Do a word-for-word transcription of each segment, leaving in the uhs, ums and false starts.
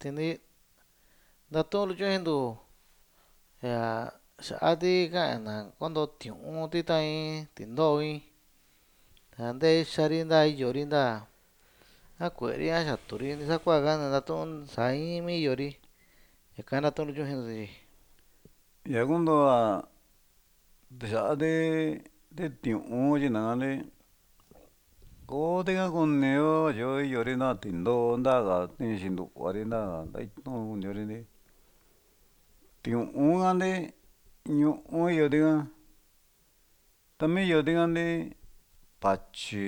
Tini ndatu'un lucho hindu ya xa'ati ka'an na kondo tiu'un ti taín tindo'oin ja ndei xári nda iyori nda a kue'eri a xaturi sakua ka ndatu'un saín mi iyori ñaka natu'un lucho hindu ti. Ya kundo'a xa'ati ti tiu'un tyi nangani koti ka kunio yo iyori nda tindo'o ndaga tiin xintu'ari ndaga nda itu'n kuniori tiu'un kani ñu'u iyori ka tami iyori kani patyi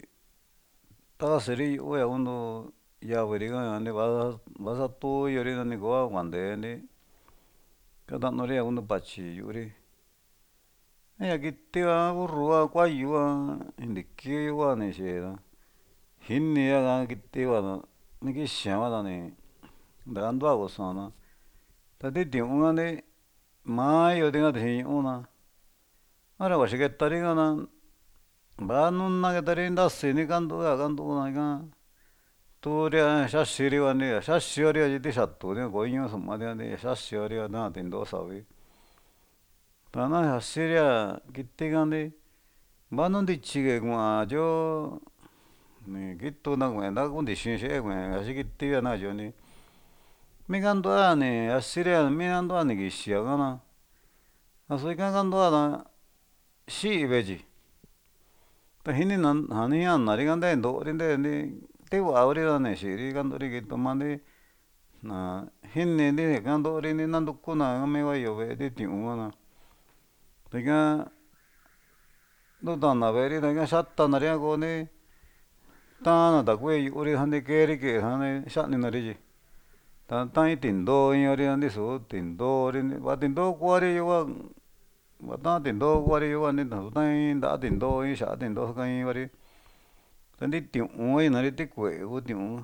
taseri yu'u ya kundo yaviri ka vasatu iyori nani ko'a kuante'eni kata'nuri ya kundo patyi yu'uri ya kiti ka burru ka kuayu ka jindiki kua ni xe'e jinia ka kiti va ni kixia va ni ndakandua kusu'an na ta ti tiu'un kani maa iyori ka tixi ñu'u na hora vaxiketari ka na va nuna ketari ntasini kantu'u kantu'u ika tu'uri xaxiri va ni xaxiori tyi ti xaturi ko'o iñu su'umari xaxiori ta'a tindo'o savi tana xaxiri kiti kani va nuntityi ka kua'an tyo ni kituna kue'e kuntixi xe'e kue'e axi kiti nakatyioni mikantua ni xaxiri mikantua ni kixia ka'na asu ika kantua na xi'i vetyi ta jini na jani anari ka ntee nto'ori nte'eni tiva'uri ni xi'iri kantu'uri kitumani na jinini ñaka nto'ori nantukuna nami kuayo ve'e ti tiu'un ka na tika ndutana ve'eri ta ika xatanari ka koni ta'an takue yu'uri jani ke'eri ke'e jani xa'ninari tyi ta ta'in tindo'o iñori ndisu tindo'ori va tindo'o kuari yukua va ta'an tindo'o kuari yukua nasu ta'in nta'a tindo'o in xa'a tindo'o sakain vari ta ti tiu'un ina ti kue'e ku tiu'un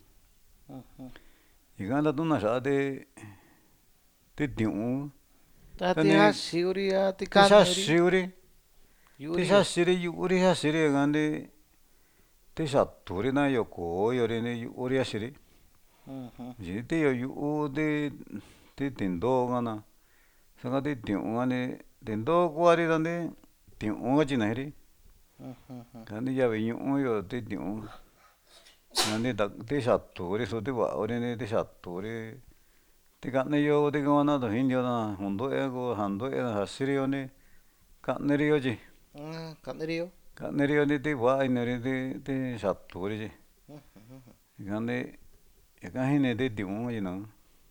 ika ntatuna xa'a ti tiu'un Ta ti tani jaxiuri a ti ti kaniuri xaxiuri ti yu'uri xaxiri yu'uri xaxiri nkandi ti xaturi nayo ko'o iyori yu'uri yaxiri nyi ti yo yu'u ti ti tindo'o kana saka ti tiu'un kani tindo'o kuari nani tiu'un katyi najiri kani yavi ñu'u yo ti tiu'un nani ti xaturi so tiva'uri ti xaturi ti ka'niyo tikuana tu jinio na jundu'e ko jandu'e xaxiri yoni ka'niri yo tyi ka'niri yo ka'niri yo ti va'a iniri ti xaturi tyi ñani ñaka jini ti tiu'un katyi na.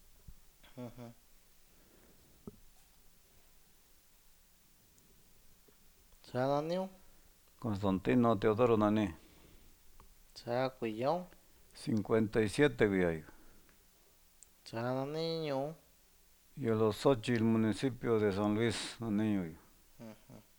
Tsa naniu Constantino Teodoro nani tsa kuiyaun cincuenta y siete kuiya tsa nani ñu'u yo los Xochitl municipio de San Luis naniño.